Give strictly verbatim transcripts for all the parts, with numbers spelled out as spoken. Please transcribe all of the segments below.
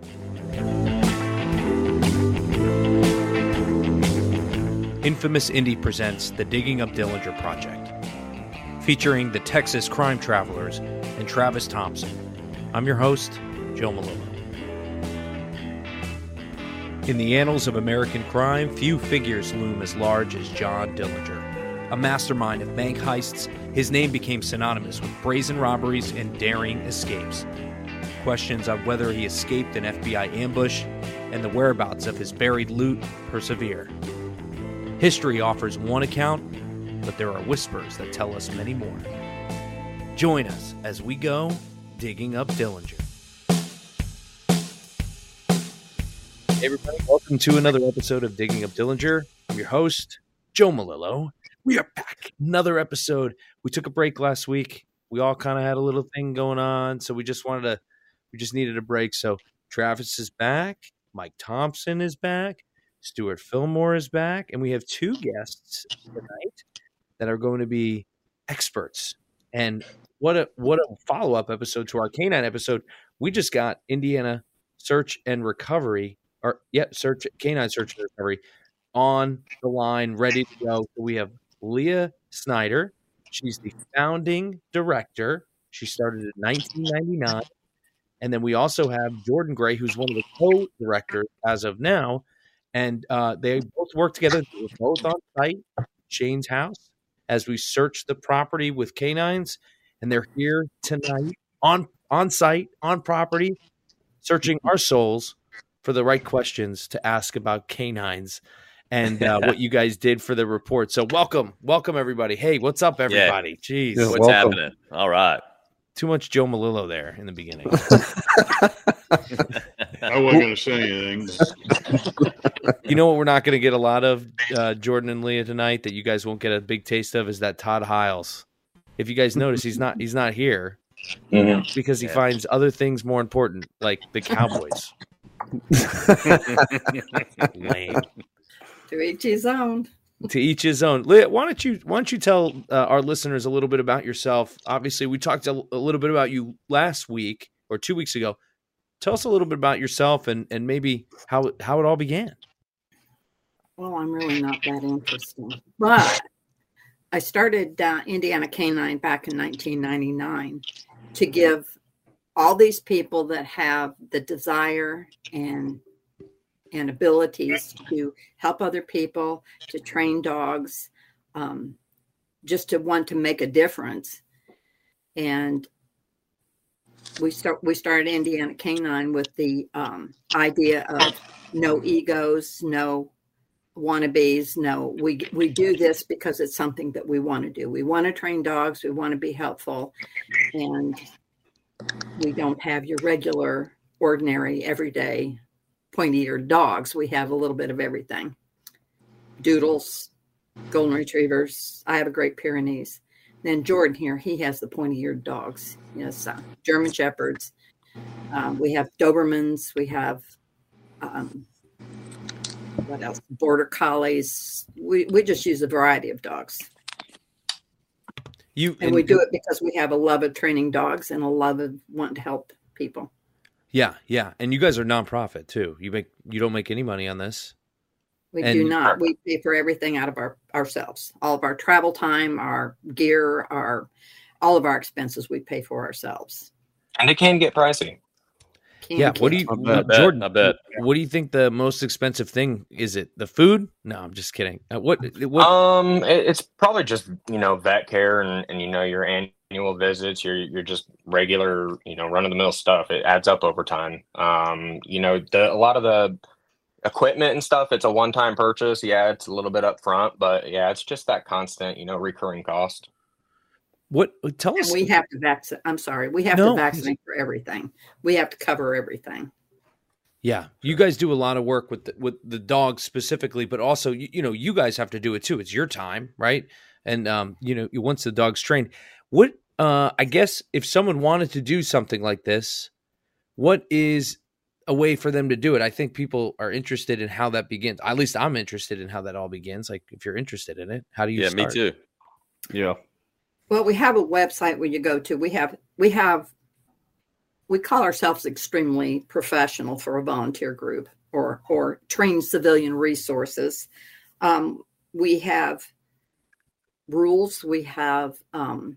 Infamous Indy presents the Digging Up Dillinger Project, featuring the Texas Crime Travelers and Travis Thompson. I'm your host, Joe Malillo. In the annals of American crime, few figures loom as large as John Dillinger. A mastermind of bank heists, his name became synonymous with brazen robberies and daring escapes. Questions on whether he escaped an F B I ambush and the whereabouts of his buried loot persevere. History offers one account, but there are whispers that tell us many more. Join us as we go digging up Dillinger. Hey everybody, welcome to another episode of Digging Up Dillinger. I'm your host, Joe Malillo. We are back. Another episode. We took a break last week. We all kind of had a little thing going on, so we just wanted to, we just needed a break. So Travis is back. Mike Thompson is back. Stuart Fillmore is back, and we have two guests tonight that are going to be experts. And what a what a follow-up episode to our canine episode. We just got Indiana Search and Recovery, or yeah, Search Canine Search and Recovery on the line, ready to go. So we have Leah Snyder. She's the founding director. She started in nineteen ninety-nine. And then we also have Jordan Gray, who's one of the co-directors as of now. And uh, they both work together. They were both on site at Shane's house as we search the property with canines. And they're here tonight on, on site, on property, searching our souls for the right questions to ask about canines and uh, what you guys did for the report. So welcome. Welcome, everybody. Hey, what's up, everybody? Yeah. Jeez. Yeah, what's welcome. happening? All right. Too much Joe Malillo there in the beginning. I wasn't going to say anything. You know what we're not going to get a lot of, uh, Jordan and Leah, tonight, that you guys won't get a big taste of, is that Todd Hiles. If you guys notice, he's not he's not here mm-hmm. because he yeah. finds other things more important, like the Cowboys. Lame. To each his own. To each his own. Leah, why don't you why don't you tell uh, our listeners a little bit about yourself? Obviously, we talked a, a little bit about you last week or two weeks ago. Tell us a little bit about yourself and, and maybe how how it all began. Well, I'm really not that interesting, but I started uh, Indiana Canine back in nineteen ninety-nine to give all these people that have the desire and and abilities to help other people, to train dogs, um, just to want to make a difference. And we start we started Indiana Canine with the um, idea of no egos, no wannabes. No, we we do this because it's something that we want to do. We want to train dogs. We want to be helpful, and we don't have your regular, ordinary, everyday pointy-eared dogs. We have a little bit of everything. Doodles, golden retrievers. I have a Great Pyrenees. Then Jordan here, he has the pointy-eared dogs. Yes, uh, German Shepherds. Um, we have Dobermans. We have um, what else? Border Collies. We we just use a variety of dogs. You and, and we do it because we have a love of training dogs and a love of wanting to help people. Yeah, yeah, and you guys are nonprofit too. You make you don't make any money on this. We and, do not. We pay for everything out of our ourselves. All of our travel time, our gear, our all of our expenses we pay for ourselves. And it can get pricey. Can yeah. Can. What do you, I bet, Jordan? I bet. What do you think the most expensive thing is? It the food? No, I'm just kidding. Uh, what? What? Um, it, it's probably just you know vet care and, and you know your annual visits. Your your just regular you know run of the mill stuff. It adds up over time. Um, you know the a lot of the equipment and stuff. It's a one time purchase. Yeah, it's a little bit up front, but yeah, it's just that constant you know recurring cost. What? Tell us. And we have to vaccinate. I'm sorry. We have no. to vaccinate for everything. We have to cover everything. Yeah, you guys do a lot of work with the, with the dogs specifically, but also you, you know you guys have to do it too. It's your time, right? And um, you know once the dog's trained, what uh, I guess if someone wanted to do something like this, what is a way for them to do it? I think people are interested in how that begins. At least I'm interested in how that all begins. Like if you're interested in it, how do you? Yeah, start? me too. Yeah. Well, we have a website where you go to. We have we have we call ourselves extremely professional for a volunteer group or or trained civilian resources. Um, we have rules, we have um,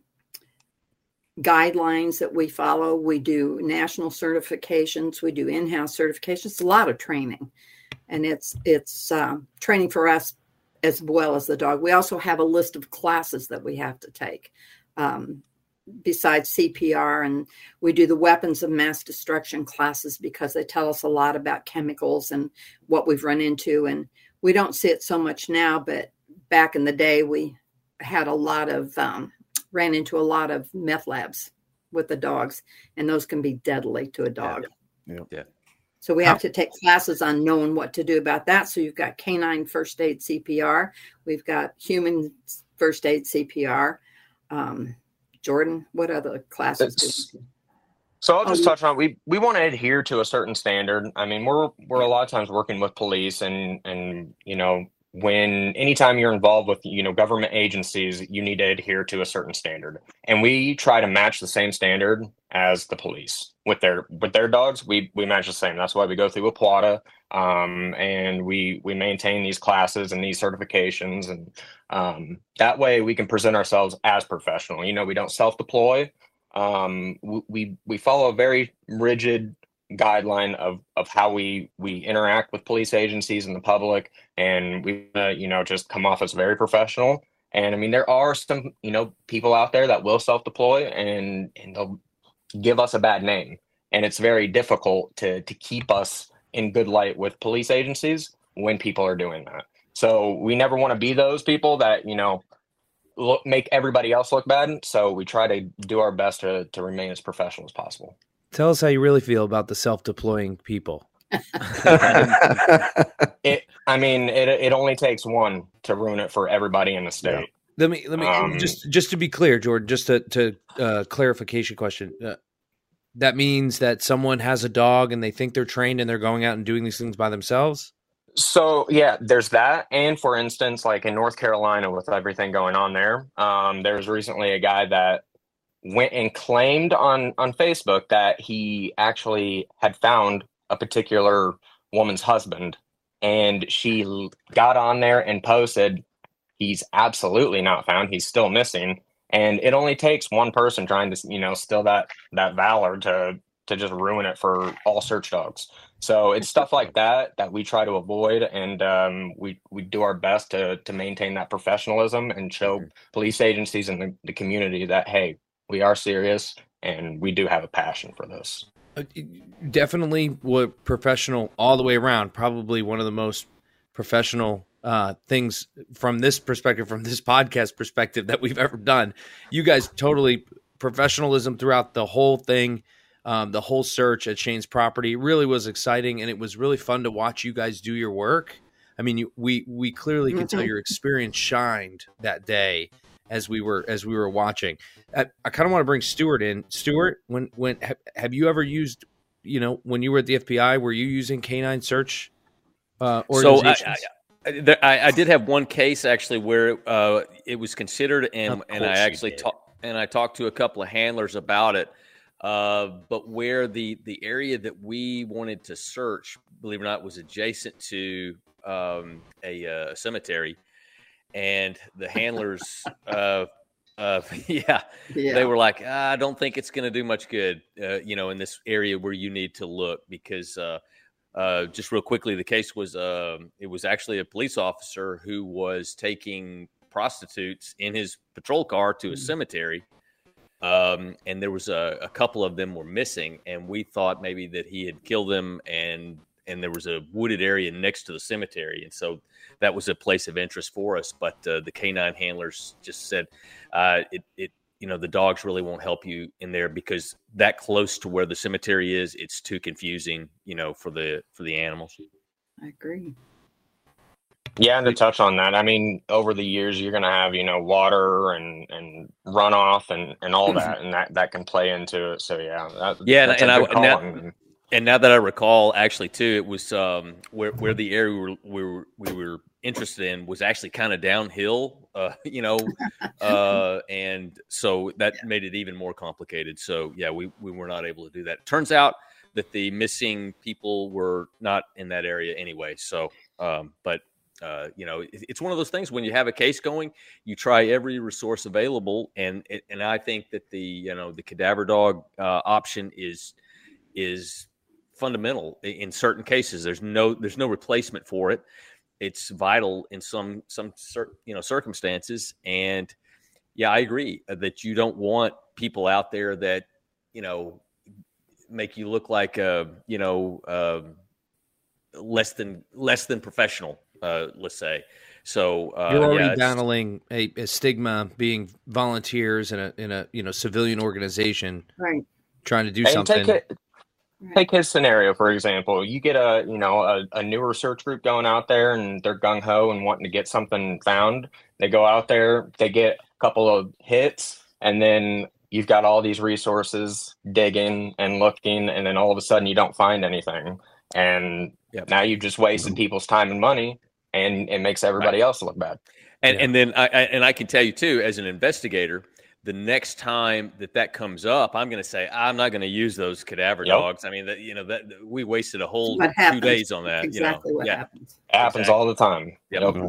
guidelines that we follow. We do national certifications, we do in-house certifications. It's a lot of training, and it's it's uh, training for us as well as the dog. We also have a list of classes that we have to take. Um, besides C P R, and we do the weapons of mass destruction classes because they tell us a lot about chemicals and what we've run into. And we don't see it so much now, but back in the day, we had a lot of, um, ran into a lot of meth labs with the dogs, and those can be deadly to a dog. Yeah. Yeah. yeah. So we have to take classes on knowing what to do about that. So you've got canine first aid C P R. We've got human first aid C P R. Um, Jordan, what other classes? Do so I'll just oh, touch on, we, we want to adhere to a certain standard. I mean, we're, we're a lot of times working with police and, and, you know, when anytime you're involved with, you know, government agencies, you need to adhere to a certain standard. And we try to match the same standard as the police with their, with their dogs. We, we match the same. That's why we go through A P L A W D A, um, and we, we maintain these classes and these certifications. And um, that way we can present ourselves as professional. You know, we don't self-deploy. Um, we, we, we follow a very rigid guideline of, of how we, we interact with police agencies and the public. And we, uh, you know, just come off as very professional. And I mean, there are some, you know, people out there that will self-deploy and, and they'll give us a bad name. And it's very difficult to, to keep us in good light with police agencies when people are doing that. So we never want to be those people that, you know, look, make everybody else look bad. So we try to do our best to, to remain as professional as possible. Tell us how you really feel about the self-deploying people. it, I mean, it it only takes one to ruin it for everybody in the state. Yeah. Let me let me um, just just to be clear, Jordan. Just to to uh, clarification question. Uh, that means that someone has a dog and they think they're trained and they're going out and doing these things by themselves. So yeah, there's that. And for instance, like in North Carolina, with everything going on there, um, there was recently a guy that went and claimed on on Facebook that he actually had found a particular woman's husband, and she got on there and posted, he's absolutely not found, he's still missing. And it only takes one person trying to, you know, steal that that valor to to just ruin it for all search dogs. So it's stuff like that that we try to avoid, and um, we we do our best to to maintain that professionalism and show police agencies and the, the community that, hey, we are serious and we do have a passion for this. Definitely we're professional all the way around. Probably one of the most professional uh, things from this perspective, from this podcast perspective, that we've ever done. You guys totally professionalism throughout the whole thing. Um, the whole search at Shane's property really was exciting, and it was really fun to watch you guys do your work. I mean, you, we we clearly can tell your experience shined that day as we were as we were watching. I, I kind of want to bring Stuart in. Stuart, when when have, have you ever used, you know, when you were at the F B I, were you using canine search uh, organizations? So I, I, I, I did have one case actually where uh, it was considered, and and I actually talked and I talked to a couple of handlers about it. Uh, but where the the area that we wanted to search, believe it or not, was adjacent to um, a, a cemetery. And the handlers, uh, uh, yeah, yeah, they were like, I don't think it's going to do much good, uh, you know, in this area where you need to look, because uh, uh, just real quickly, the case was, uh, it was actually a police officer who was taking prostitutes in his patrol car to a mm-hmm. cemetery. Um, and there was a, a couple of them were missing, and we thought maybe that he had killed them, and and there was a wooded area next to the cemetery, and so that was a place of interest for us. But uh, the canine handlers just said, uh, it, it, you know, the dogs really won't help you in there, because that close to where the cemetery is, it's too confusing, you know, for the for the animals. I agree. Yeah, and to touch on that, I mean, over the years, you're going to have, you know, water and, and runoff and, and all that, and that, that can play into it. So, yeah. That, yeah, and, and I and now, and now that I recall, actually, too, it was um, where where the area we were, we were, we were interested in was actually kind of downhill, uh, you know, uh, and so that yeah. made it even more complicated. So yeah, we, we were not able to do that. Turns out that the missing people were not in that area anyway. So, um, but uh, you know, it, it's one of those things when you have a case going, you try every resource available. And, and I think that the, you know, the cadaver dog uh, option is, is fundamental in certain cases. There's no, there's no replacement for it. It's vital in some, some, you know, circumstances. And yeah, I agree that you don't want people out there that, you know, make you look like, uh, you know, uh, less than, less than professional, uh, let's say. So uh, you're already yeah, battling a, a stigma being volunteers in a, in a, you know, civilian organization, right? Trying to do and something. Take it, Take his scenario, for example. You get a, you know, a, a newer search group going out there and they're gung-ho and wanting to get something found. They go out there, they get a couple of hits, and then you've got all these resources digging and looking, and then all of a sudden you don't find anything. And yep. now you've just wasted people's time and money, and it makes everybody right. else look bad. And yeah. and then I, I and I can tell you too, as an investigator, the next time that that comes up, I'm going to say, I'm not going to use those cadaver yep. dogs. I mean, that, you know, that we wasted a whole two days on that. Exactly you know? what yeah. happens. It happens exactly. all the time. Yep. Yep.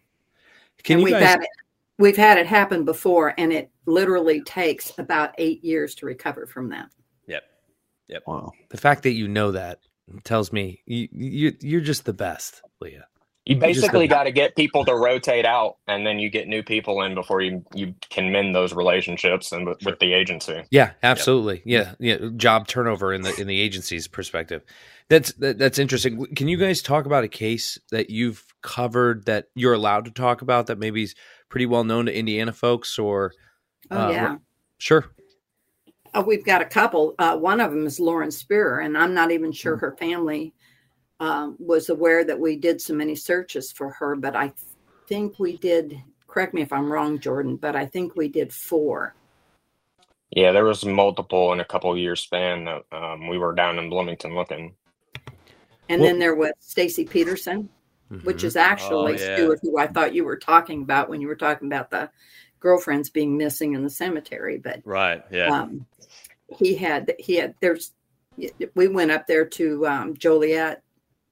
Can and you we've guys... had it, we've had it happen before, and it literally takes about eight years to recover from that. Yep. Yep. Wow. The fact that you know that tells me you, you you're just the best, Leah. You basically got to get people to rotate out, and then you get new people in before you, you can mend those relationships and with, with the agency. Yeah, absolutely. Yep. Yeah, yeah. Job turnover in the in the agency's perspective. That's that, that's interesting. Can you guys talk about a case that you've covered that you're allowed to talk about that maybe is pretty well known to Indiana folks? Or oh uh, yeah, sure. Oh, we've got a couple. Uh, one of them is Lauren Spear, and I'm not even sure her family Um, was aware that we did so many searches for her, but I think we did, correct me if I'm wrong, Jordan, but I think we did four. Yeah, there was multiple in a couple of years span that um, we were down in Bloomington looking. And well, then there was Stacy Peterson, mm-hmm. which is actually oh, yeah. Stuart, who I thought you were talking about when you were talking about the girlfriends being missing in the cemetery. But right, yeah, um, he had he had there's we went up there to um, Joliet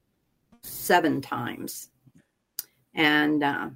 seven times, and uh,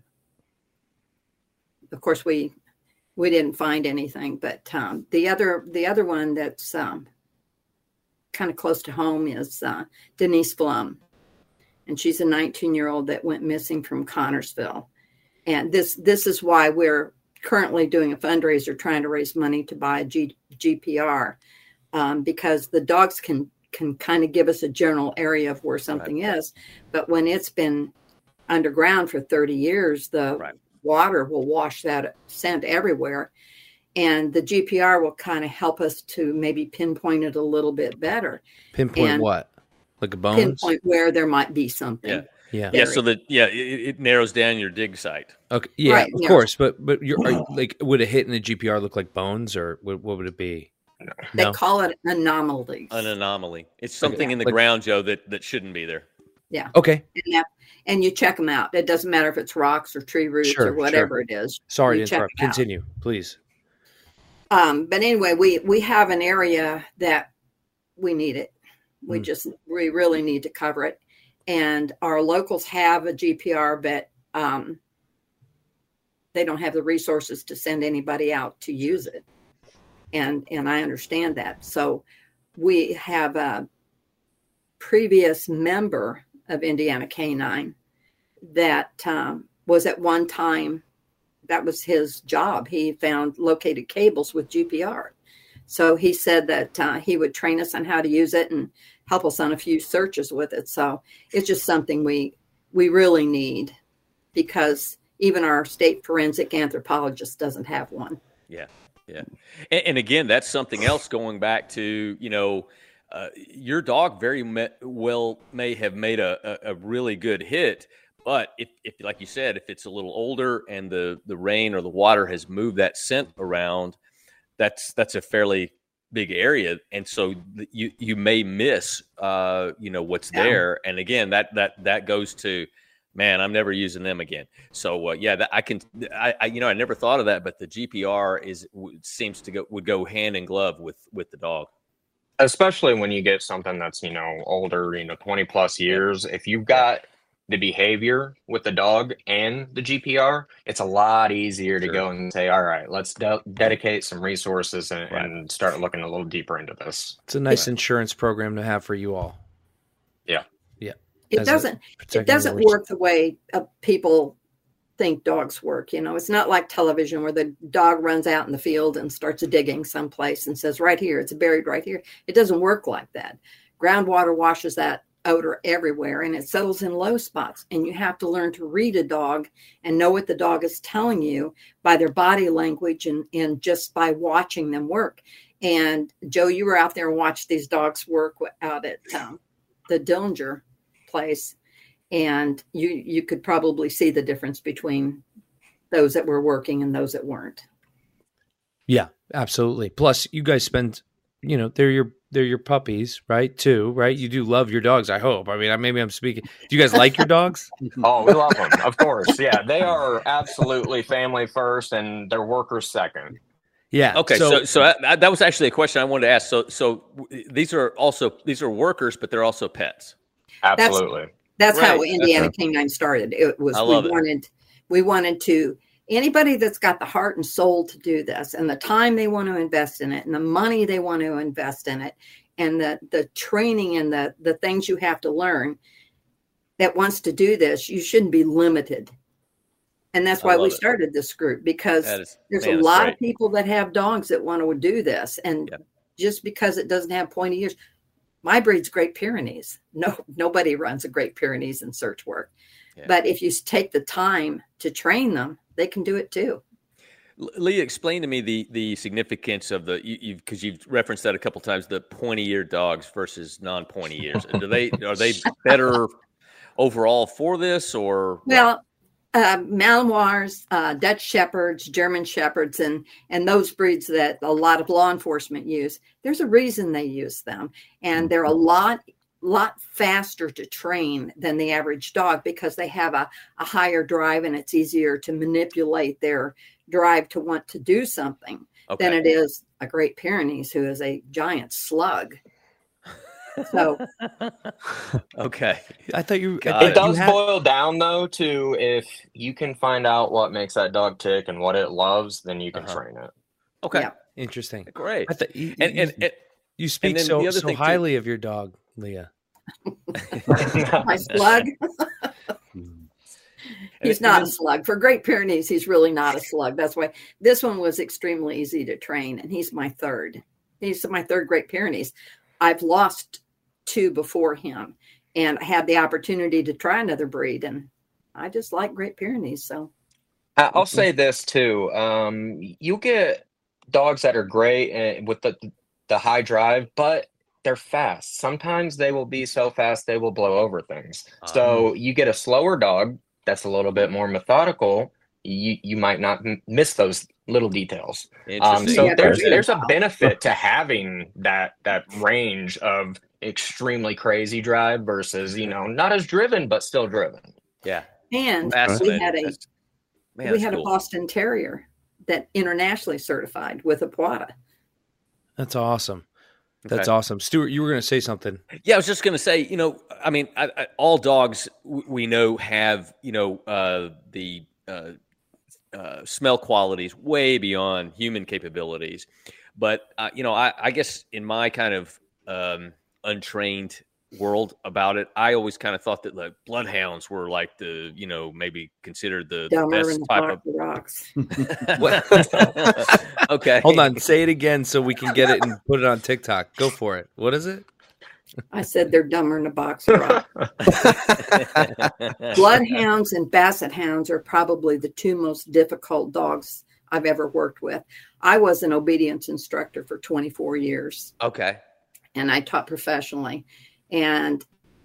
of course we we didn't find anything. But um, the other the other one that's um, kind of close to home is uh, Denise Flum, and she's a nineteen year old that went missing from Connorsville. And this this is why we're currently doing a fundraiser trying to raise money to buy a G, GPR, um, because the dogs can can kind of give us a general area of where something right. is. But when it's been underground for thirty years, the right. water will wash that scent everywhere. And the G P R will kind of help us to maybe pinpoint it a little bit better. Pinpoint and what? Like a bones? Pinpoint where there might be something. Yeah. Yeah. Yeah. So that, yeah, it, it narrows down your dig site. Okay. Yeah, right, of yeah. course. But, but you're are, like, would a hit in the G P R look like bones, or what, what would it be? They no. call it anomalies. An anomaly. It's something okay. in the like, ground, Joe, that, that shouldn't be there. Yeah. Okay. And, that, and you check them out. It doesn't matter if it's rocks or tree roots sure, or whatever sure. it is. Sorry you to interrupt. Continue, out. please. Um, but anyway, we, we have an area that we need it. We mm. just, we really need to cover it. And our locals have a G P R, but um, they don't have the resources to send anybody out to use it. And and I understand that. So we have a previous member of Indiana Canine that um, was at one time, that was his job. He found located cables with G P R. So he said that uh, he would train us on how to use it and help us on a few searches with it. So it's just something we we really need, because even our state forensic anthropologist doesn't have one. Yeah. Yeah. And, and again, that's something else going back to, you know, uh, your dog very me- well may have made a, a, a really good hit. But if, if, like you said, if it's a little older and the, the rain or the water has moved that scent around, that's that's a fairly big area. And so you you may miss, uh, you know, what's yeah. there. And again, that that that goes to Man, I'm never using them again. So uh, yeah, that I can. I, I you know I never thought of that, but the G P R is seems to go would go hand in glove with with the dog. Especially when you get something that's, you know, older, you know, twenty plus years. If you've got the behavior with the dog and the G P R, it's a lot easier to Sure. go and say, all right, let's de- dedicate some resources and, Right. and start looking a little deeper into this. It's a nice insurance program to have for you all. Yeah. Yeah. It As a doesn't. It protecting doesn't your- work the way uh, people think dogs work. You know, it's not like television where the dog runs out in the field and starts digging someplace and says, right here, it's buried right here. It doesn't work like that. Groundwater washes that odor everywhere and it settles in low spots. And you have to learn to read a dog and know what the dog is telling you by their body language and, and just by watching them work. And Joe, you were out there and watched these dogs work out at um, the Dillinger place. And you you could probably see the difference between those that were working and those that weren't. Yeah, absolutely. Plus, you guys spend, you know, they're your they're your puppies, right? Too, right? You do love your dogs, I hope. I mean, I- maybe I'm speaking. Do you guys like your dogs? Oh, we love them, of course. Yeah, they are absolutely family first and they're workers second. Yeah. Okay, so so, that, that was actually a question I wanted to ask. So so these are also these are workers, but they're also pets. Absolutely. That's Right. how Indiana Canine started. It was I we love it. wanted we wanted to anybody that's got the heart and soul to do this and the time they want to invest in it and the money they want to invest in it and the the training and the the things you have to learn that wants to do this, you shouldn't be limited. And that's I why love we it. started this group, because That is, there's man, a that's lot great. of people that have dogs that want to do this. And Yep. just because it doesn't have pointy ears, my breed's Great Pyrenees. No, nobody runs a Great Pyrenees in search work. Yeah. But if you take the time to train them, they can do it too. L- Leah, explain to me the the significance of the you, you've because you've referenced that a couple times, the pointy eared dogs versus non pointy ears. Do they are they better overall for this or what? Well, uh, Malinois, uh, Dutch Shepherds, German Shepherds, and and those breeds that a lot of law enforcement use, there's a reason they use them. And they're a lot, lot faster to train than the average dog because they have a, a higher drive and it's easier to manipulate their drive to want to do something Okay. than it is a Great Pyrenees, who is a giant slug. So Okay. I thought you. Got I thought It does you had- boil down though to if you can find out what makes that dog tick and what it loves, then you can Uh-huh. train it. Okay. Yeah. Interesting. Great. I thought you, And you, and, and you speak then so, the other so thing, too- highly of your dog, Leah. my slug, he's and not a then- slug. For Great Pyrenees, he's really not a slug. That's why this one was extremely easy to train, and he's my third. He's my third Great Pyrenees. I've lost two before him, and I had the opportunity to try another breed, and I just like Great Pyrenees. So I- I'll say this too. Um, you get dogs that are great and with the the high drive, but they're fast. Sometimes they will be so fast they will blow over things. So you get a slower dog that's a little bit more methodical. You you might not m- miss those little details. Um, Interesting. so Yeah, there's that's- there's a benefit to having that that range of extremely crazy drive versus, you know, not as driven but still driven. yeah. and we Fascinating. had a That's- man, we that's had cool. a Boston Terrier that internationally certified with a Pawada. That's awesome. That's Okay. awesome. Stuart, you were going to say something. Yeah, I was just going to say, you know, I mean, I, I, all dogs w- we know have, you know, uh, the uh, uh, smell qualities way beyond human capabilities. But, uh, you know, I, I guess in my kind of um, untrained world about it, I always kind of thought that like bloodhounds were like the, you know, maybe considered the, the Dumber best in the type box of rocks. of. Okay. Hold on. Say it again so we can get it and put it on TikTok. Go for it. What is it? I said they're dumber in a box of rocks. Bloodhounds and basset hounds are probably the two most difficult dogs I've ever worked with. I was an obedience instructor for twenty-four years, Okay. and I taught professionally. And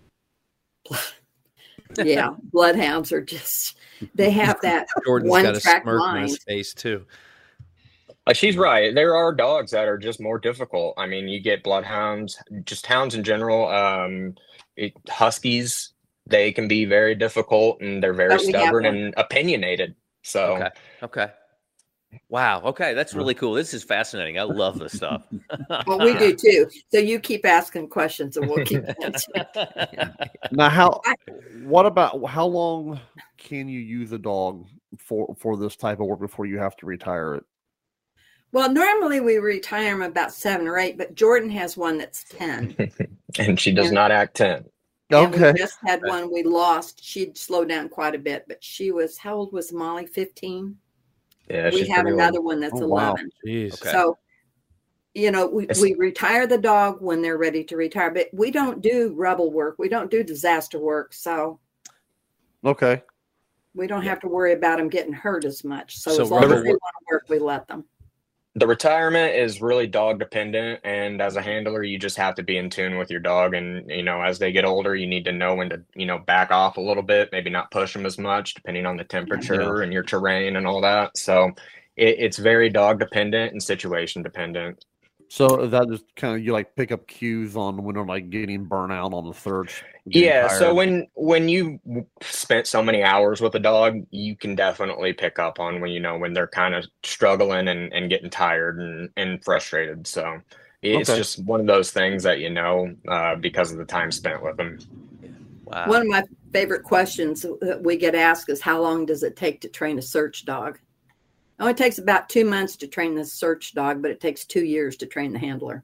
yeah, bloodhounds are just, they have that Jordan's one got a track smirk on mind. his face too. Uh, she's right. There are dogs that are just more difficult. I mean, you get bloodhounds, just hounds in general. Um, it, huskies, they can be very difficult, and they're very But we have stubborn one. and opinionated. So Okay. Okay. Wow. Okay. That's really cool. This is fascinating. I love this stuff. Well, we do too. So you keep asking questions and we'll keep answering. Now, how? What about how long can you use a dog for for this type of work before you have to retire it? Well, normally we retire them about seven or eight, but Jordan has one that's ten. and she does And- not act ten. And Okay. we just had one we lost. She'd slowed down quite a bit, but she was, how old was Molly? fifteen? Yeah, We she's have pretty another old. one that's Oh, wow. eleven. Jeez. Okay. So, you know, we, It's- we retire the dog when they're ready to retire, but we don't do rebel work. We don't do disaster work. So Okay. we don't have to worry about them getting hurt as much. So, So as long as rebel they work- want to work, we let them. The retirement is really dog dependent, and as a handler, you just have to be in tune with your dog. And you know, as they get older, you need to know when to, you know, back off a little bit, maybe not push them as much, depending on the temperature and your terrain and all that. So it, it's very dog dependent and situation dependent. So is that just kind of you like pick up cues on when they're like getting burnt out on the search? getting Yeah, so tired? when when you spent so many hours with a dog, you can definitely pick up on when you know when they're kind of struggling and, and getting tired and, and frustrated. So it's Okay. just one of those things that you know uh, because of the time spent with them. Wow. One of my favorite questions that we get asked is, how long does it take to train a search dog? It only takes about two months to train the search dog, but it takes two years to train the handler.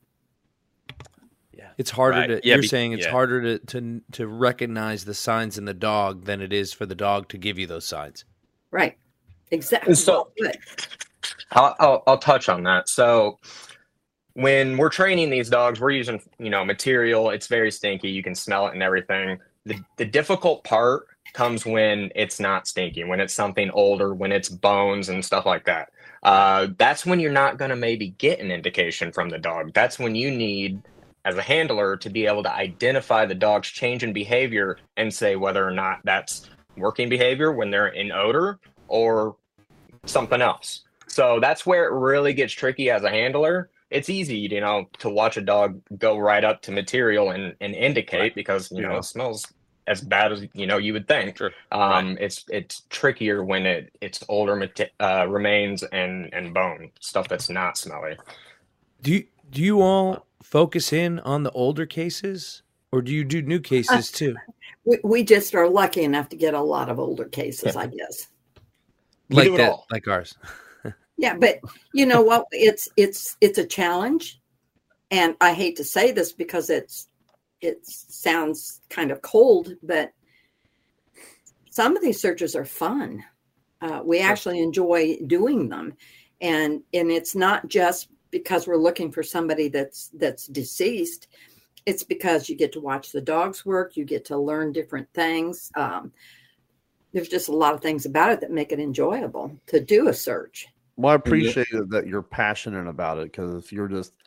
Yeah. It's harder Right. to. Yeah, you're be- saying it's yeah. harder to, to to recognize the signs in the dog than it is for the dog to give you those signs. Right. Exactly. So- Good. I'll, I'll I'll touch on that. So when we're training these dogs, we're using you know material. It's very stinky. You can smell it and everything. The the difficult part comes when it's not stinky, when it's something older, when it's bones and stuff like that. Uh, that's when you're not going to maybe get an indication from the dog. That's when you need, as a handler, to be able to identify the dog's change in behavior and say whether or not that's working behavior when they're in odor or something else. So that's where it really gets tricky as a handler. It's easy, you know, to watch a dog go right up to material and, and indicate Right. because, you know, Yeah. it smells as bad as, you know, you would think. Sure. Um, it's it's trickier when it it's older mate- uh, remains and, and bone, stuff that's not smelly. Do you do you all focus in on the older cases, or do you do new cases too? We, we just are lucky enough to get a lot of older cases, I guess. We Like do it that, all. like ours. Yeah, but you know what? It's it's it's a challenge, and I hate to say this because it's it sounds kind of cold, but some of these searches are fun. Uh, we actually enjoy doing them, and and it's not just because we're looking for somebody that's that's deceased. It's because you get to watch the dogs work, you get to learn different things. Um, there's just a lot of things about it that make it enjoyable to do a search. Well, I appreciate it that you're passionate about it, because if you're just,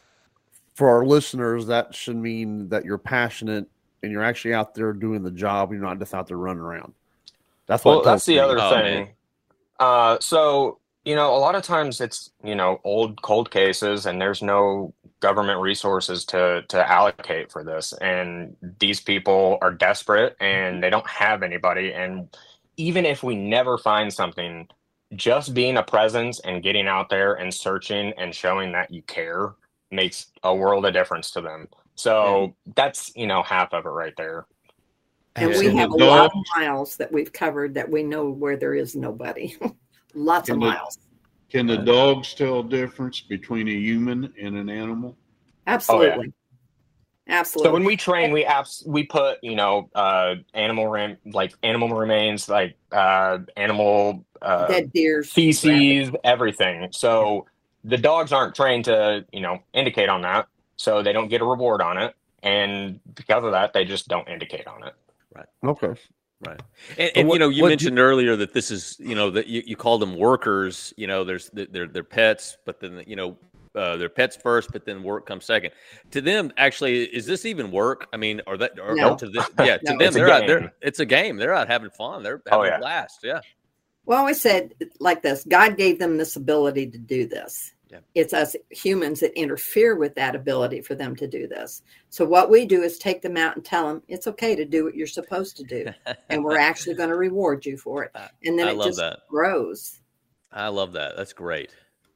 for our listeners, that should mean that you're passionate and you're actually out there doing the job. You're not just out there running around. That's what. Well, it that's tells the me. other Oh, thing. man. Uh, so, you know, a lot of times it's, you know, old cold cases and there's no government resources to to allocate for this. And these people are desperate and they don't have anybody. And even if we never find something, just being a presence and getting out there and searching and showing that you care makes a world of difference to them. So that's, you know, half of it right there. And we Absolutely. have a lot of miles that we've covered that we know where there is nobody. Lots of And the- miles. Can the dogs tell a difference between a human and an animal? Absolutely. Absolutely. So when we train, we abs- we put, you know, uh, animal rem- like animal remains, like uh, animal uh, Dead deers. feces, everything. So the dogs aren't trained to, you know, indicate on that. So they don't get a reward on it. And because of that, they just don't indicate on it. Okay. Right. And, and what- you know, you what mentioned earlier that this is, you know, that you, you call them workers, you know, there's they're, they're pets, but then, you know, uh, they're pets first, but then work comes second. To them, actually, is this even work? I mean, are that, or, No. to them, yeah, to No. them, It's a they're out game. there. It's a game. They're out having fun. They're having Oh, yeah. a blast. Yeah. Well, I always said like this, God gave them this ability to do this. Yeah. It's us humans that interfere with that ability for them to do this. So what we do is take them out and tell them it's okay to do what you're supposed to do. And we're actually going to reward you for it. And then I it love just that. grows. I love that. That's great.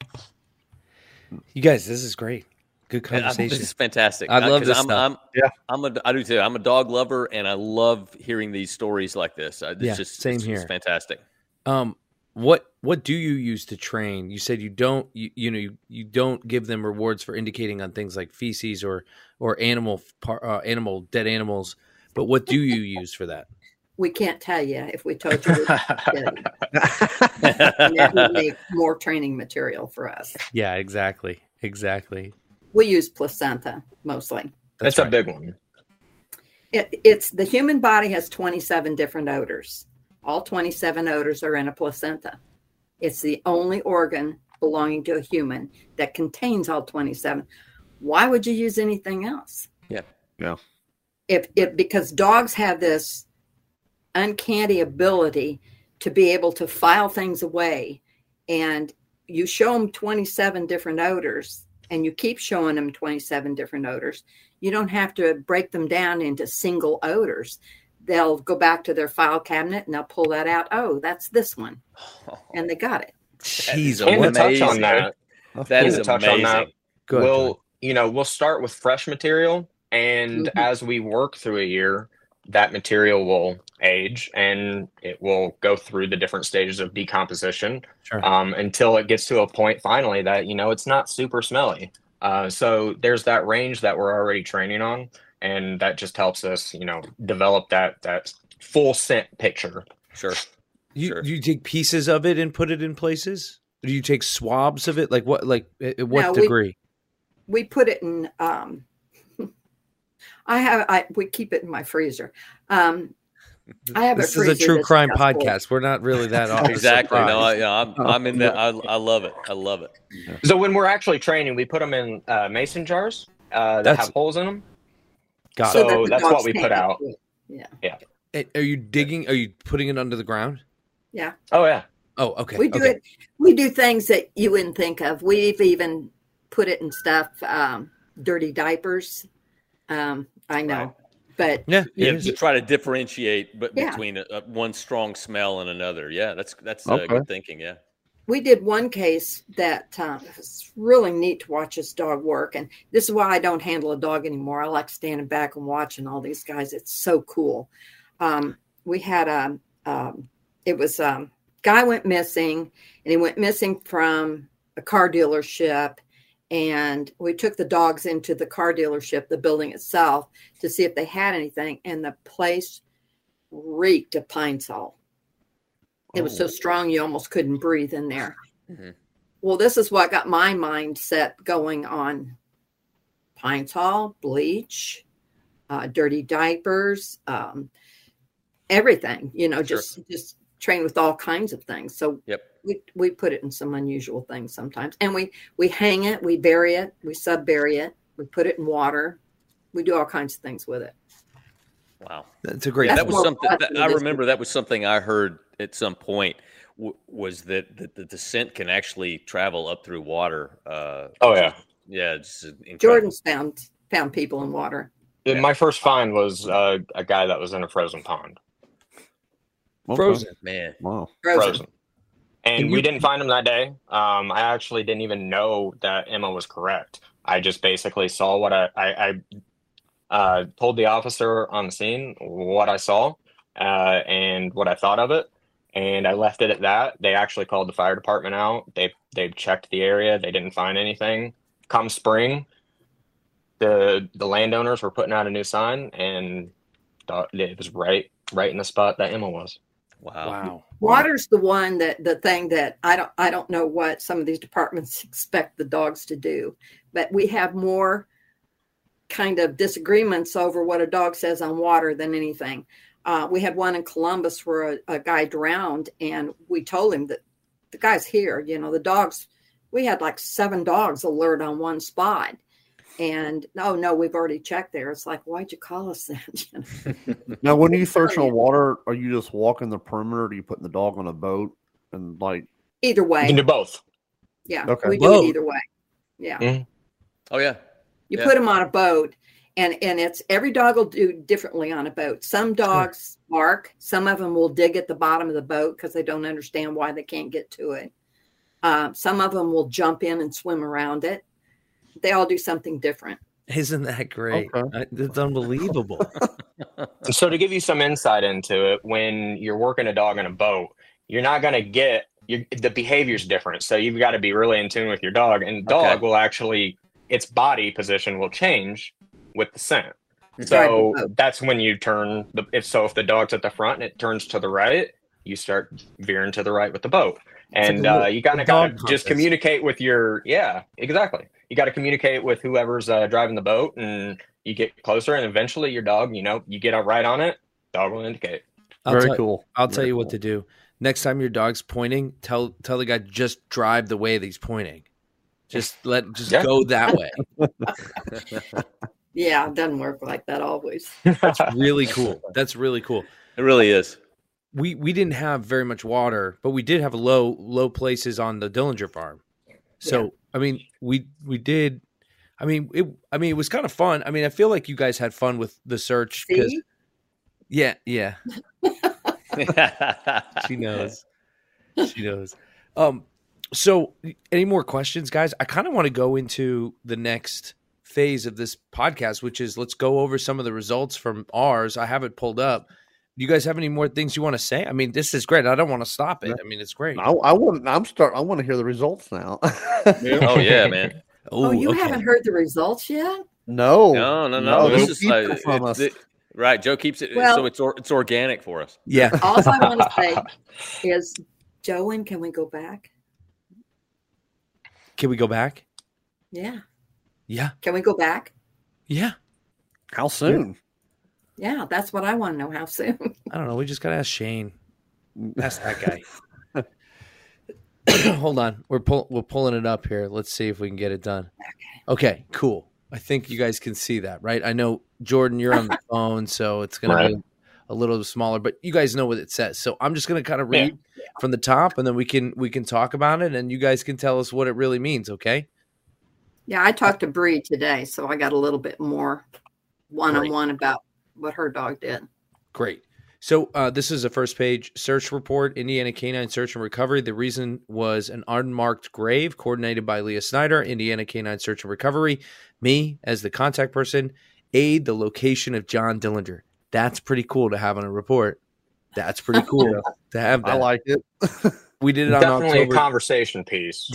You guys, this is great. Good conversation. This is fantastic. I love this I'm, stuff. I'm, yeah, I'm a, I do too. I'm a dog lover, and I love hearing these stories like this. It's yeah, just same it's, here. It's fantastic. Um, what what do you use to train? You said you don't. You, you know you, you don't give them rewards for indicating on things like feces or or animal uh, animal dead animals. But what do you use for that? We can't tell you. If we told you, we can't tell you. And that would make more training material for us. Yeah, exactly, exactly. We use placenta mostly. That's, That's right. a big one. It, it's the human body has twenty-seven different odors. All twenty-seven odors are in a placenta. It's the only organ belonging to a human that contains all twenty-seven. Why would you use anything else? Yeah, yeah. If if because dogs have this uncanny ability to be able to file things away, and you show them twenty-seven different odors. And you keep showing them twenty-seven different odors, you don't have to break them down into single odors. They'll go back to their file cabinet and they'll pull that out. Oh, that's this one. And they got it. Jeez, and to touch on that, that is touch amazing. On that, Good, we'll, good. you know, we'll start with fresh material. And mm-hmm. as we work through a year, that material will age and it will go through the different stages of decomposition sure. um, until it gets to a point finally that, you know, it's not super smelly. Uh, so there's that range that we're already training on. And that just helps us, you know, develop that, that full scent picture. Sure. You, sure. you take pieces of it and put it in places? Or do you take swabs of it? Like what, like at what no, degree? We, we put it in, um, I have, I, we keep it in my freezer. Um, I have this a is a true crime full. podcast. We're not really that often exactly. surprised. No, I, yeah, I'm, I'm in that. I, I love it. I love it. So when we're actually training, we put them in uh, mason jars uh, that That's, have holes in them. Got so it. So that's what we put out. Yeah. Yeah. Are you digging? Are you putting it under the ground? Yeah. Oh yeah. Oh, okay. We do okay. it. We do things that you wouldn't think of. We've even put it in stuff. Um, dirty diapers. Um, I know. Right. But yeah, yeah, to try to differentiate, but yeah. between a, a, one strong smell and another. Yeah, that's that's okay. uh, good thinking. Yeah, we did one case that uh, was really neat to watch this dog work, and this is why I don't handle a dog anymore. I like standing back and watching all these guys. It's so cool. Um, we had a, um, it was a um, guy went missing, and he went missing from a car dealership. And we took the dogs into the car dealership, the building itself, to see if they had anything. And the place reeked of Pine Sol. It was so strong you almost couldn't breathe in there. Mm-hmm. Well, this is what got my mindset going on Pine Sol, bleach, uh, dirty diapers, um, everything. You know, sure. just just train with all kinds of things. So yep. We we put it in some unusual things sometimes, and we we hang it, we bury it, we sub bury it, we put it in water, we do all kinds of things with it. Wow, that's a great. Yeah, that was something that, I remember. That was something I heard at some point. W- was that the, the, the scent can actually travel up through water? Uh, oh yeah, yeah. It's Jordan's found found people in water. Yeah. My first find was uh, a guy that was in a frozen pond. Frozen, okay. Man, wow, frozen. frozen. And we didn't find him that day. Um, I actually didn't even know that Emma was correct. I just basically saw what I, I, I uh, told the officer on the scene what I saw uh, and what I thought of it. And I left it at that. They actually called the fire department out. They they checked the area. They didn't find anything. Come spring, the the landowners were putting out a new sign, and it was right right in the spot that Emma was. Wow. Wow. Water's the one that the thing that I don't I don't know what some of these departments expect the dogs to do, but we have more kind of disagreements over what a dog says on water than anything. Uh, we had one in Columbus where a, a guy drowned, and we told him that the guy's here. You know, the dogs. We had like seven dogs alert on one spot. And oh no, we've already checked there. It's like, why'd you call us that? Now, when you search on water, are you just walking the perimeter? Or are you putting the dog on a boat and like? Either way, you can do both. Yeah, Okay. we do Boat. it either way. Yeah. Mm-hmm. Oh yeah. You Yeah. put them on a boat, and, and it's every dog will do differently on a boat. Some dogs bark. Some of them will dig at the bottom of the boat because they don't understand why they can't get to it. Uh, some of them will jump in and swim around it. They all do something different. Isn't that great? Okay. I- It's unbelievable. So to give you some insight into it, when you're working a dog in a boat, you're not going to get you the behavior's different. So you've got to be really in tune with your dog, and dog Okay. will actually its body position will change with the scent. Drive So the boat. that's when you turn the if so if the dog's at the front and it turns to the right, you start veering to the right with the boat. It's And like a uh, little- you kind a of got to dog just contest. communicate with your yeah, exactly. You got to communicate with whoever's uh, driving the boat, and you get closer, and eventually your dog, you know, you get out right on it, dog will indicate. I'll Very tell, cool. I'll tell Very you what cool. to do. Next time your dog's pointing, tell tell the guy just drive the way that he's pointing. Just let just Yeah. go that way. Yeah, it doesn't work like that always. That's really cool. That's really cool. It really is. We we didn't have very much water, but we did have low low places on the Dillinger farm. So Yeah. I mean, we we did. I mean, it. I mean, it was kind of fun. I mean, I feel like you guys had fun with the search because See? yeah, yeah. She knows. She knows. Um, so any more questions, guys? I kind of want to go into the next phase of this podcast, which is let's go over some of the results from ours. I have it pulled up. Do you guys have any more things you want to say? I mean, this is great. I don't want to stop it. I mean, it's great. I, I want. I'm start. I want to hear the results now. Oh yeah, man. Oh, you okay. haven't heard the results yet? No, No, no, no. no, this no is keep like, it from it- us. it- right. Joe keeps it Well- so it's or, it's organic for us. Yeah. All I want to say is, Joan, can we go back? Can we go back? Yeah. Yeah. Can we go back? Yeah. How soon? Yeah, that's what I want to know. How soon? I don't know. We just got to ask Shane. Ask that guy. Hold on. We're pull, we're pulling it up here. Let's see if we can get it done. Okay, cool. I think you guys can see that, right? I know, Jordan, you're on the phone, so it's going Right. to be a little smaller, but you guys know what it says. So I'm just going to kind of read from the top, and then we can we can talk about it, and you guys can tell us what it really means, okay? Yeah, I talked to Bree today, so I got a little bit more one-on-one about what her dog did. Great. So uh, this is a first page search report, Indiana Canine Search and Recovery. The reason was an unmarked grave coordinated by Leah Snyder, Indiana Canine Search and Recovery. Me as the contact person, aid the location of John Dillinger. That's pretty cool to have on a report. That's pretty cool to have that. I like it. We did it on Definitely October. a conversation piece.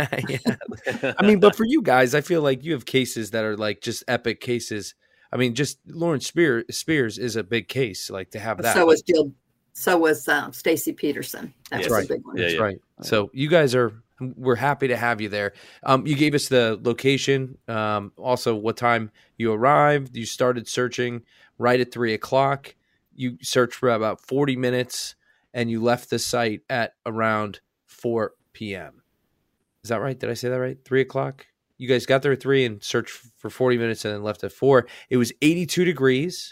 Yeah. I mean, but for you guys, I feel like you have cases that are like just epic cases. I mean, just Lauren Spear, Spears is a big case, like to have that. So was Jill. So was um, Stacy Peterson. That's Yes. a Right. big one. Yeah, That's yeah. right. So you guys are, we're happy to have you there. Um, you gave us the location, um, also what time you arrived. You started searching right at three o'clock. You searched for about forty minutes, and you left the site at around four p.m. Is that right? Did I say that right? Three o'clock. You guys got there at three and searched for forty minutes, and then left at four. It was eighty-two degrees,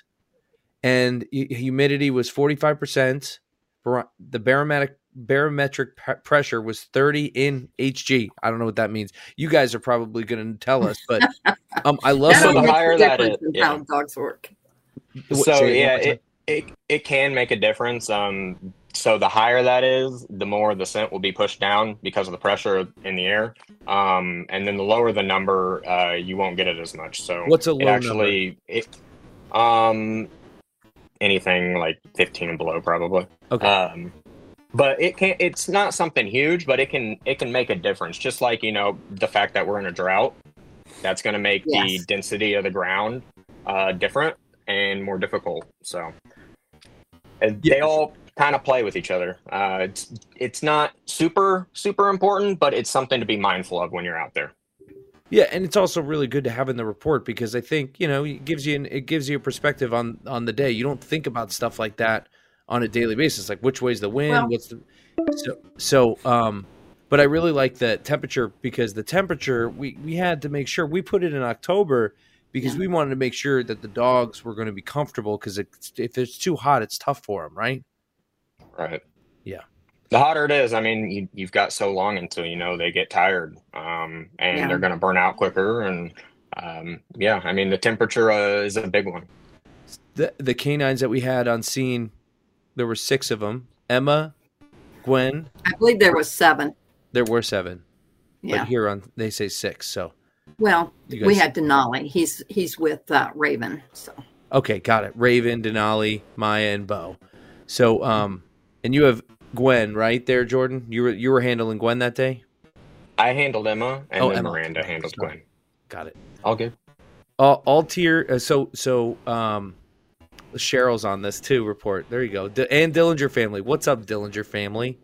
and hu- humidity was forty-five percent. Bar- The barometric barometric p- pressure was thirty in H G. I don't know what that means. You guys are probably going to tell us, but um, I love That So how the makes a higher that difference is, in yeah. how dogs work. What- So say it one yeah, more time. it, it it can make a difference. Um, so the higher that is, the more the scent will be pushed down because of the pressure in the air. Um, and then the lower the number, uh, you won't get it as much. So What's a it low actually it um anything like fifteen and below probably. Okay. Um, but it can it's not something huge, but it can it can make a difference. Just like, you know, the fact that we're in a drought, that's going to make the Yes. density of the ground uh, different and more difficult. So and Yeah. they all kind of play with each other. Uh, it's it's not super super important, but it's something to be mindful of when you're out there. Yeah, and it's also really good to have in the report because I think, you know, it gives you an, it gives you a perspective on on the day. You don't think about stuff like that on a daily basis, like which way's the wind, Well- what's the so so um but I really like the temperature because the temperature we we had to make sure we put it in October because Yeah. we wanted to make sure that the dogs were going to be comfortable because if it's too hot, it's tough for them, right? Right. Yeah. The hotter it is, I mean, you, you've got so long until, you know, they get tired, um, and Yeah. they're going to burn out quicker. And um, yeah, I mean, the temperature uh, is a big one. The the canines that we had on scene, there were six of them. Emma, Gwen, I believe there was seven. there were seven, Yeah. but here on they say six. So Well, You guys- we had Denali. He's he's with uh, Raven. So okay, got it. Raven, Denali, Maya, and Bo. So um, and you have Gwen right there, Jordan. You were you were handling Gwen that day. I handled Emma, and Oh, then Emma. Miranda handled Sorry. Gwen. Got it. All good. All, all tier. Uh, so so um, Cheryl's on this too. Report. There you go. D- and Dillinger family. What's up, Dillinger family?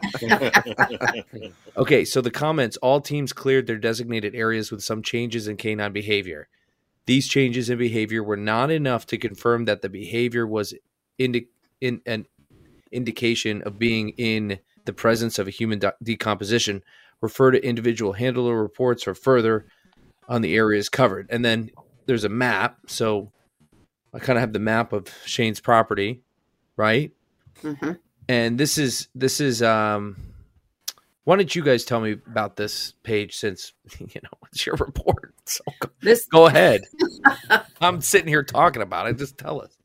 Okay, so the comments, all teams cleared their designated areas with some changes in canine behavior. These changes in behavior were not enough to confirm that the behavior was indi- in an indication of being in the presence of a human de- decomposition. Refer to individual handler reports for further on the areas covered. And then there's a map. So I kind of have the map of Shane's property, right? mhm. And this is this is um why don't you guys tell me about this page, since you know it's your report? So go, this go ahead. I'm sitting here talking about it. Just tell us.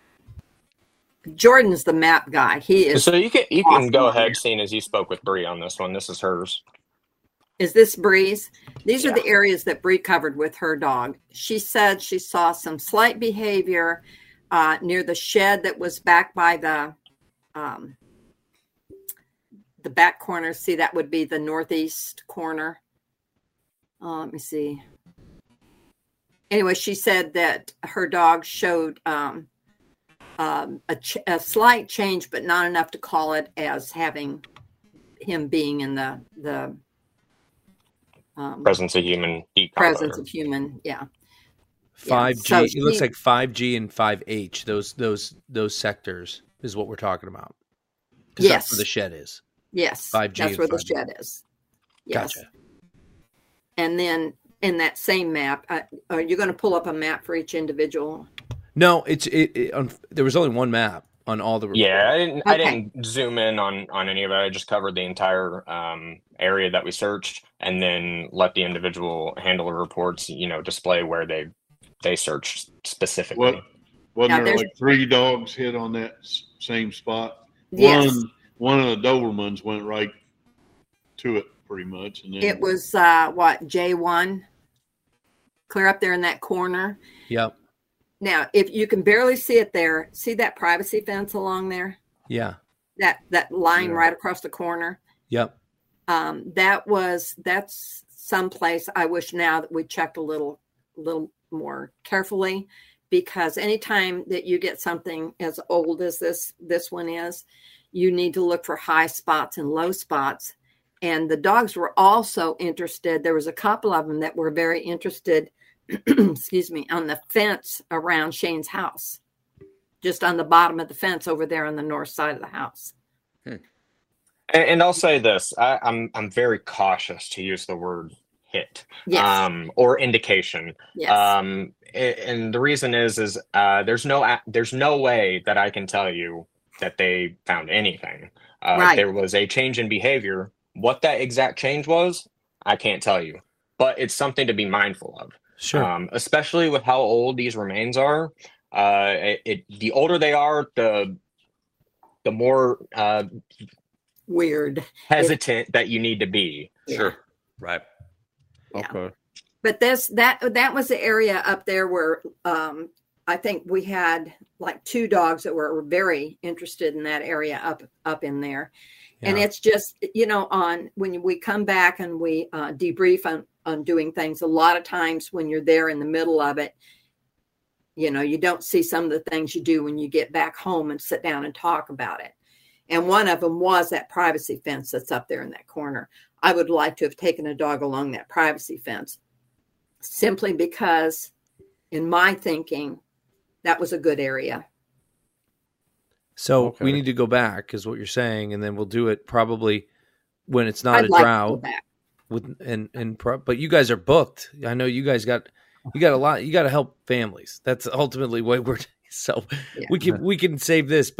Jordan's the map guy. He is. So you can you can awesome go on ahead, there. seeing as you spoke with Bree on this one. This is hers. Is this Bree's? These Yeah. are the areas that Bree covered with her dog. She said she saw some slight behavior uh, near the shed that was back by the um, the back corner. See, that would be the northeast corner. Uh, let me see. Anyway, she said that her dog showed um, um, a, ch- a slight change, but not enough to call it as having him being in the the um, Presence of human presence decomposition. of human. Yeah, Five G. so it looks she- like five G and five H. Those those those sectors is what we're talking about. 'Cause Yes. that's where the shed is. yes, five G that's and where the five G. shed is. Yes. Gotcha. And then in that same map, uh, are you going to pull up a map for each individual? No, it's it. it um, there was only one map on all the reports. Yeah, I didn't. I Okay. didn't zoom in on on any of it. I just covered the entire um, area that we searched, and then let the individual handler reports, you know, display where they they searched specifically. What wasn't Now, there there's- like three dogs hit on that s- same spot? Yes. One one of the Dobermans went right to it pretty much, and then It was uh, what J one, clear up there in that corner. Yep. Now, if you can barely see it there, see that privacy fence along there, Yeah. that that line Yeah. right across the corner. Yep. Um, that was that's someplace I wish now that we checked a little little more carefully, because anytime that you get something as old as this this one is, you need to look for high spots and low spots. And the dogs were also interested. There was a couple of them that were very interested, excuse me, on the fence around Shane's house, just on the bottom of the fence over there on the north side of the house. And, and I'll say this: I, I'm I'm very cautious to use the word hit, Yes. um, or indication. Yes. Um, a- and the reason is is uh, there's no a- there's no way that I can tell you that they found anything. Uh, Right. There was a change in behavior. What that exact change was, I can't tell you, but it's something to be mindful of. Sure. Um, especially with how old these remains are. Uh, it, it the older they are, the the more uh, Weird. hesitant that you need to be. Sure. Right. Yeah. Okay. But this that that was the area up there where um, I think we had like two dogs that were very interested in that area up up in there. And Yeah. it's just, you know, on when we come back and we uh, debrief on, on doing things, a lot of times when you're there in the middle of it, you know, you don't see some of the things you do when you get back home and sit down and talk about it. And one of them was that privacy fence that's up there in that corner. I would like to have taken a dog along that privacy fence simply because, in my thinking, that was a good area. So Okay. we need to go back, is what you're saying, and then we'll do it probably when it's not I'd a like to go drought. back. With and and pro, but you guys are booked. I know you guys got you got a lot. You got to help families. That's ultimately what we're. So Yeah. we can we can save this, but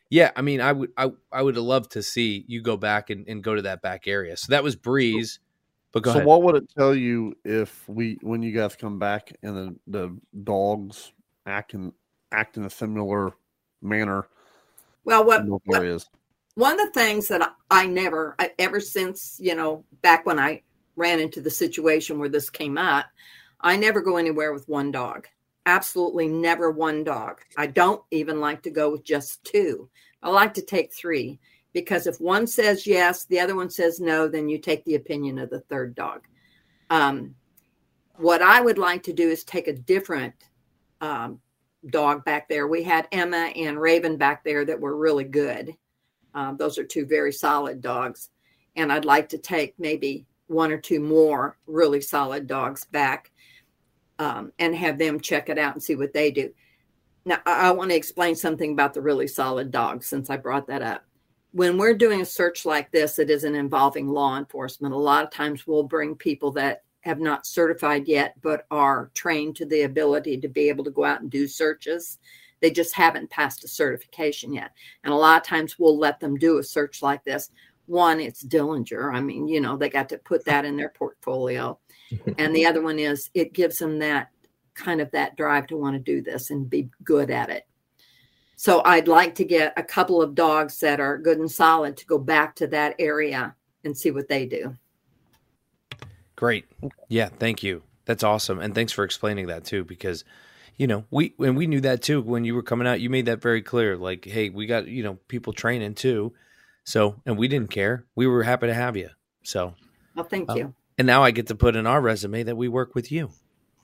yeah, I mean, I would, I, I would have loved to see you go back and, and go to that back area. So that was Breeze. But go so ahead. what would it tell you if we, when you guys come back and the, the dogs act in, act in a similar manner? Well, what, in what areas? one of the things that I, I never, I, ever since, you know, back when I ran into the situation where this came up, I never go anywhere with one dog. Absolutely never one dog. I don't even like to go with just two. I like to take three. Because if one says yes, the other one says no, then you take the opinion of the third dog. Um, what I would like to do is take a different um, dog back there. We had Emma and Raven back there that were really good. Um, those are two very solid dogs. And I'd like to take maybe one or two more really solid dogs back um, and have them check it out and see what they do. Now, I, I want to explain something about the really solid dogs since I brought that up. When we're doing a search like this, it isn't involving law enforcement. A lot of times we'll bring people that have not certified yet, but are trained to the ability to be able to go out and do searches. They just haven't passed a certification yet. And a lot of times we'll let them do a search like this. One, it's Dillinger. I mean, you know, they got to put that in their portfolio. And the other one is it gives them that kind of that drive to want to do this and be good at it. So I'd like to get a couple of dogs that are good and solid to go back to that area and see what they do. Great. Yeah, thank you. That's awesome. And thanks for explaining that too, because, you know, we, and we knew that too, when you were coming out, you made that very clear. Like, hey, we got, you know, people training too. So, and we didn't care. We were happy to have you. So, well, thank um, you. And now I get to put in our resume that we work with you.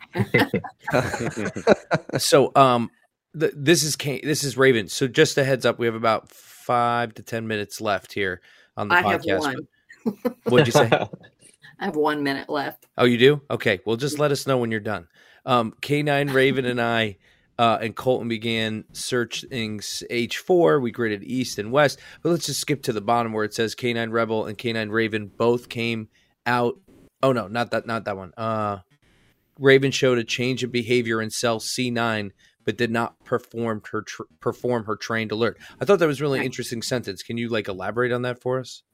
So, um, The, this is this is Raven. So just a heads up, we have about five to ten minutes left here on the I podcast. have one. What'd you say? I have one minute left. Oh, you do? Okay. Well, just let us know when you're done. Um, K nine Raven and I uh, and Colton began searching H four. We graded east and west. But let's just skip to the bottom where it says K nine Rebel and K nine Raven both came out. Oh no, not that, not that one. Uh, Raven showed a change of behavior in cell C nine, but did not perform her tr- perform her trained alert. I thought that was a really interesting sentence. Can you like elaborate on that for us?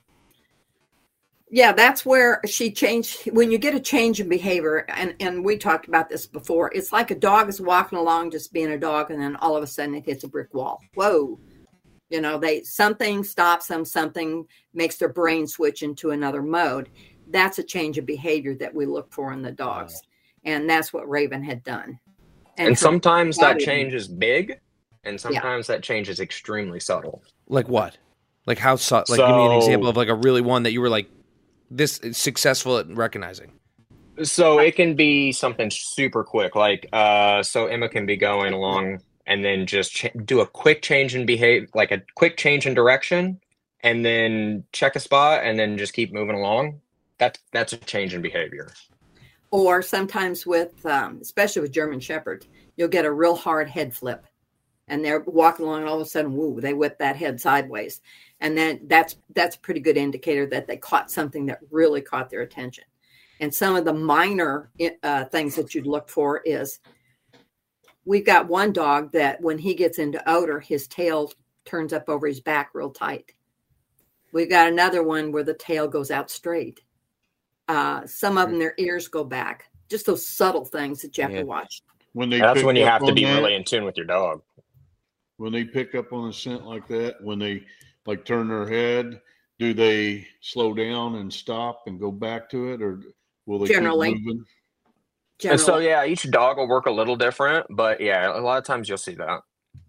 Yeah, that's where she changed. When you get a change in behavior, and, and we talked about this before, it's like a dog is walking along just being a dog, and then all of a sudden it hits a brick wall. Whoa. You know, they something stops them, something makes their brain switch into another mode. That's a change of behavior that we look for in the dogs. Wow. And that's what Raven had done. And, and sometimes that change is big, and sometimes yeah. that change is extremely subtle. Like what? Like how subtle? Like so, give me an example of like a really one that you were like, this is successful at recognizing. So it can be something super quick. Like, uh, so Emma can be going along and then just ch- do a quick change in behavior, like a quick change in direction, and then check a spot and then just keep moving along. That's, that's a change in behavior. Or sometimes with, um, especially with German Shepherds, you'll get a real hard head flip. And they're walking along and all of a sudden, woo, they whip that head sideways. And then that's that's a pretty good indicator that they caught something that really caught their attention. And some of the minor uh, things that you'd look for is, we've got one dog that when he gets into odor, his tail turns up over his back real tight. We've got another one where the tail goes out straight. Uh, some of them, their ears go back. Just those subtle things that you have yeah. to watch. When they That's when you have to be that, really in tune with your dog. When they pick up on a scent like that, when they like turn their head, do they slow down and stop and go back to it, or will they generally? Keep moving? Generally. So yeah, each dog will work a little different, but yeah, a lot of times you'll see that.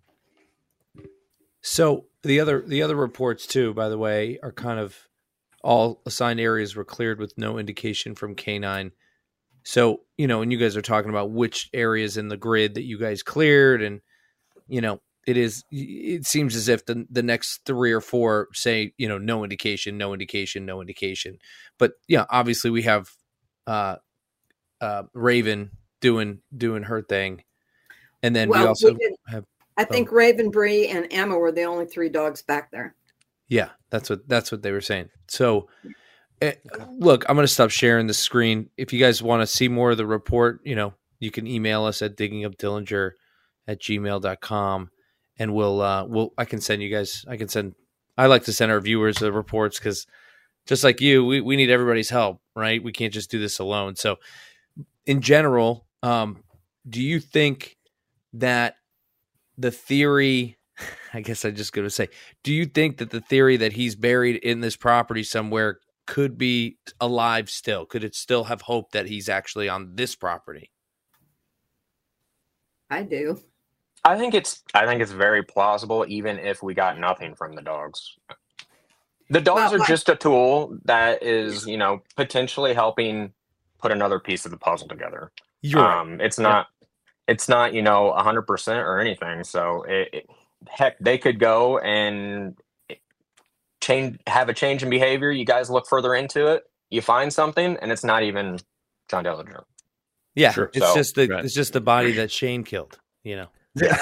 So the other the other reports too, by the way, are kind of all assigned areas were cleared with no indication from K nine. So, you know, and you guys are talking about which areas in the grid that you guys cleared, and, you know, it is, it seems as if the the next three or four say, you know, no indication, no indication, no indication. But yeah, obviously we have uh, uh, Raven doing, doing her thing. And then well, we also we did, have, I think oh, Raven, Bree, and Emma were the only three dogs back there. Yeah, that's what, that's what they were saying. So, Uh, look, I'm going to stop sharing the screen. If you guys want to see more of the report, you know, you can email us at diggingupdillinger at gmail dot com. and we'll uh, we'll I can send you guys. I can send. I like to send our viewers the reports because just like you, we we need everybody's help, right? We can't just do this alone. So, in general, um, do you think that the theory? I guess I'm just going to say, do you think that the theory that he's buried in this property somewhere could be alive still? Could it still have hope that he's actually on this property? I do. I think it's I think it's very plausible, even if we got nothing from the dogs. The dogs well, are just a tool that is, you know, potentially helping put another piece of the puzzle together. You're um, right. It's not, yeah. it's not, you know, a hundred percent or anything. So it, it, heck, they could go and change, have a change in behavior. You guys look further into it. You find something, and it's not even John Dillinger. Yeah, sure. it's so, just the right. it's just the body that Shane killed. You know. Yeah.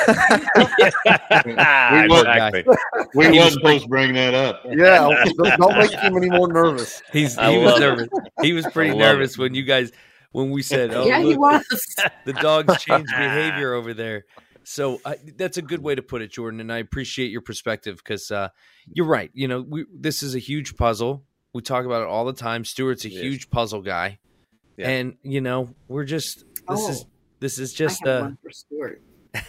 we exactly. we wasn't supposed to bring that up. Yeah, don't make him any more nervous. He's I he was love nervous. It. He was pretty nervous it. when you guys when we said, "Oh, yeah, look, he was." The dogs changed behavior over there." So I, that's a good way to put it, Jordan, and I appreciate your perspective because uh, you're right. You know, we, this is a huge puzzle. We talk about it all the time. Stuart's a Yes. huge puzzle guy, yeah. and you know, we're just this oh, is this is just I have uh, one for Stuart.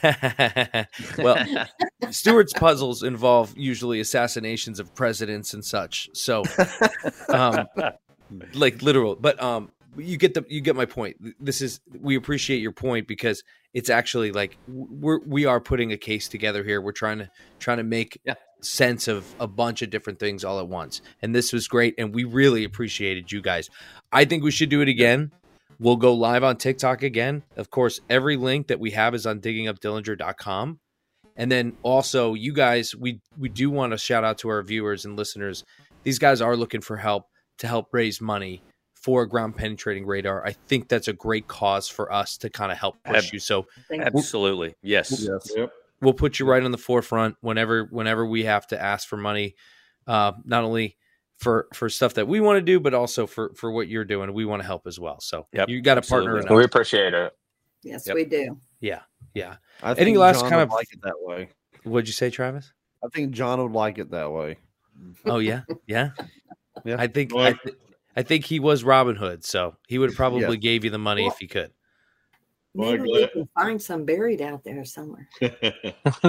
well, Stuart's puzzles involve usually assassinations of presidents and such. So, um, like literal, but um, you get the you get my point. This is we appreciate your point because it's actually like we're we are putting a case together here. We're trying to trying to make yeah. sense of a bunch of different things all at once, and this was great. And we really appreciated you guys. I think we should do it again. We'll go live on TikTok again. Of course, every link that we have is on digging up dillinger dot com. And then also, you guys, we, we do want to shout out to our viewers and listeners. These guys are looking for help to help raise money for a ground penetrating radar. I think that's a great cause for us to kind of help push Ab- you. So absolutely. Yes. Yes. Yep. We'll put you right on the forefront whenever whenever we have to ask for money, uh, not only for for stuff that we want to do, but also for for what you're doing. We want to help as well. So yep, you got a partner. absolutely. We appreciate it. Yes, Yep. we do. Yeah, yeah. I Any think last John kind would of- like it that way. What'd you say, Travis? I think John would like it that way. Oh yeah, yeah, Yeah. I think Well, I, th- I think he was Robin Hood, so he would have probably Yeah. gave you the money if he could. Well, Maybe I'm we glad- can find some buried out there somewhere. Maybe,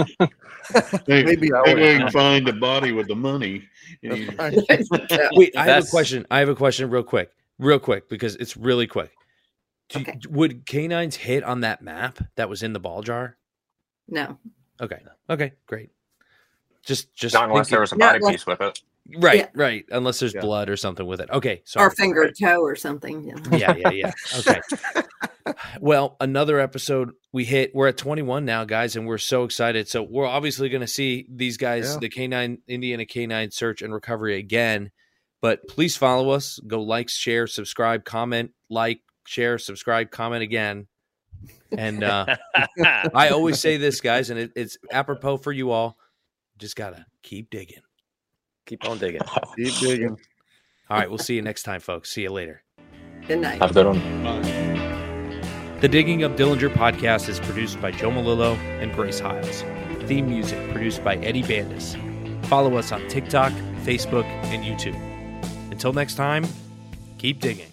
Maybe I maybe would. we can find the body with the money. You know, That's right. Wait, I have a That's- question. I have a question, real quick, real quick, because it's really quick. Do, Okay. Would canines hit on that map that was in the ball jar? No. Okay, okay, great. Just, just Not unless thinking- there was a Not body like- piece with it. right, Yeah. right. Unless there's Yeah. blood or something with it. Okay, sorry. Or finger toe or something. You know. yeah, yeah, yeah. Okay. Well, another episode we hit. We're at twenty-one now, guys, and we're so excited. So we're obviously going to see these guys, Yeah. the Canine Indiana Canine Search and Recovery again. But please follow us. Go like, share, subscribe, comment, like, share, subscribe, comment again. And uh, I always say this, guys, and it, it's apropos for you all. Just gotta keep digging. Keep on digging. Keep digging. All right, we'll see you next time, folks. See you later. Good night. Have a good one. The Digging Up Dillinger podcast is produced by Joe Malillo and Grace Hiles. Theme music produced by Eddie Bandis. Follow us on TikTok, Facebook, and YouTube. Until next time, keep digging.